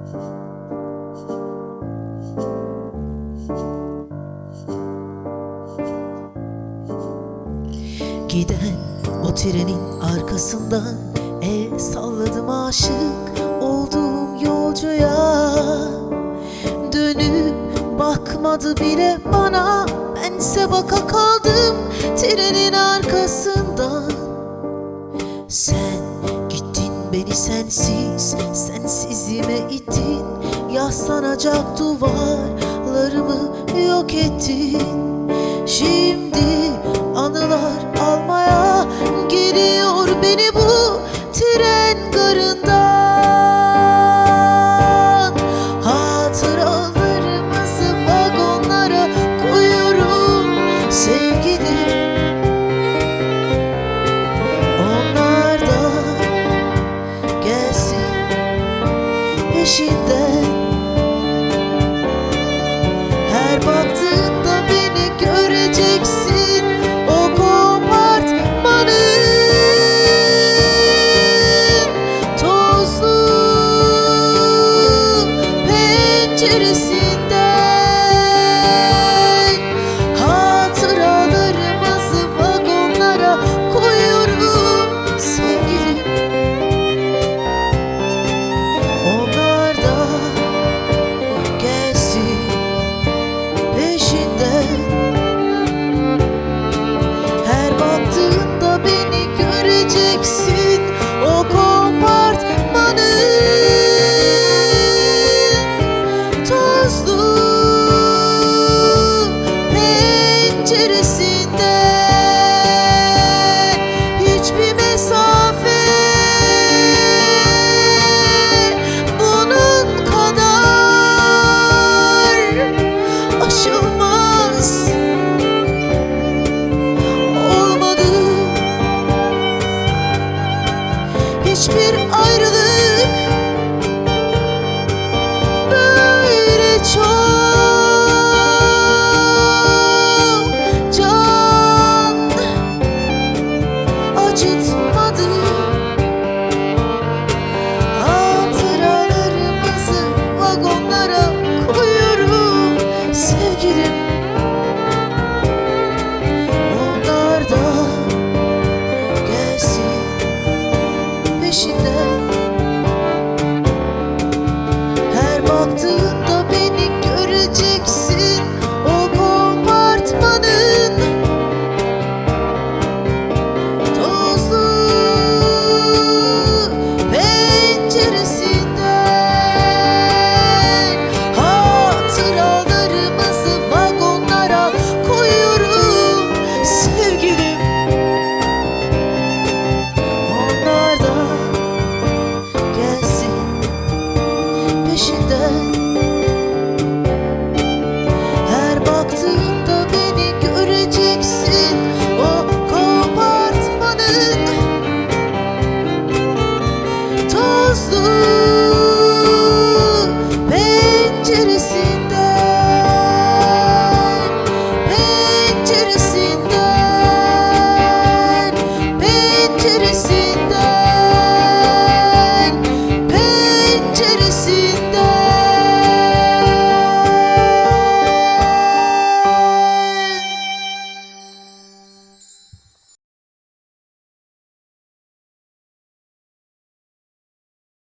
Giden o trenin arkasından el salladım aşık olduğum yolcuya. Dönüp bakmadı bile bana, bense baka kaldım trenin arkasından. Sen gittin, beni sensiz, sensizliğime ittin. Yaslanacak duvarlarımı yok ettin. Şimdi anılar almaya geliyor beni bu tren garından. Hatıralarımızı vagonlara koyuyorum sevgilim. Onlar da gelsin peşinden.